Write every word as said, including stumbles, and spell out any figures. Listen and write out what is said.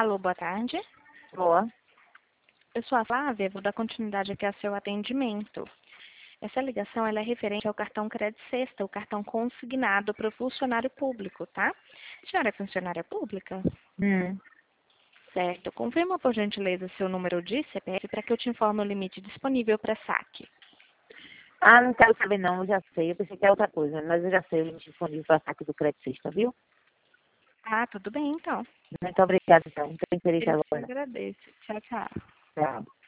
Alô, boa tarde. Boa. Eu sou a Flávia, vou dar continuidade aqui ao seu atendimento. Essa ligação ela é referente ao cartão Crédito Sexta, o cartão consignado para o funcionário público, tá? A senhora é funcionária pública? Hum. Certo. Confirma, por gentileza, seu número de C P F para que eu te informe o limite disponível para saque. Ah, não quero saber não, eu já sei. Eu pensei que é outra coisa, mas eu já sei o limite disponível para saque do crédito sexta, viu? Ah, tudo bem, então. Muito obrigada, então. Não tenho interesse Eu que agora, não. agradeço. Tchau, tchau. Tchau.